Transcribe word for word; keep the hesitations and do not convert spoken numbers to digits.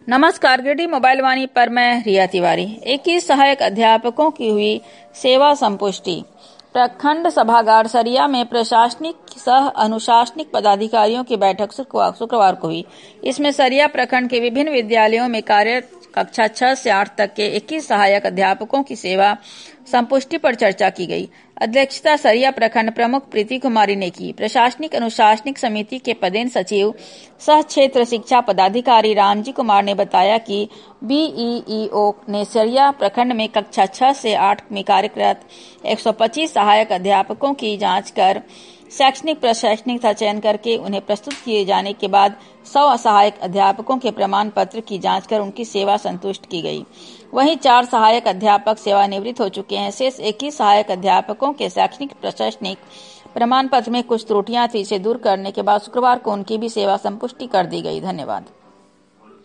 नमस्कार, गिरिडीह मोबाइल वाणी पर मैं रिया तिवारी। इक्कीस सहायक अध्यापकों की हुई सेवा संपुष्टि। प्रखंड सभागार सरिया में प्रशासनिक सह अनुशासनिक पदाधिकारियों की बैठक शुक्रवार को हुई। इसमें सरिया प्रखंड के विभिन्न विद्यालयों में कार्यरत कक्षा छह से आठ तक के इक्कीस सहायक अध्यापकों की सेवा संपुष्टि पर चर्चा की गई। अध्यक्षता सरिया प्रखंड प्रमुख प्रीति कुमारी ने की। प्रशासनिक अनुशासनिक समिति के पदेन सचिव सह क्षेत्र शिक्षा पदाधिकारी रामजी कुमार ने बताया कि बीईईओ ने सरिया प्रखंड में कक्षा छह से आठ में कार्यरत एक सौ पच्चीस सहायक अध्यापकों की जांच कर शैक्षणिक प्रशासनिक का चयन करके उन्हें प्रस्तुत किए जाने के बाद सौ सहायक अध्यापकों के प्रमाण पत्र की जांच कर उनकी सेवा संतुष्ट की गई। वहीं चार सहायक अध्यापक सेवानिवृत्त हो चुके हैं। शेष इक्कीस सहायक अध्यापकों के शैक्षणिक प्रशासनिक प्रमाण पत्र में कुछ त्रुटियां थी, इसे दूर करने के बाद शुक्रवार को उनकी भी सेवा संपुष्टि कर दी गई। धन्यवाद।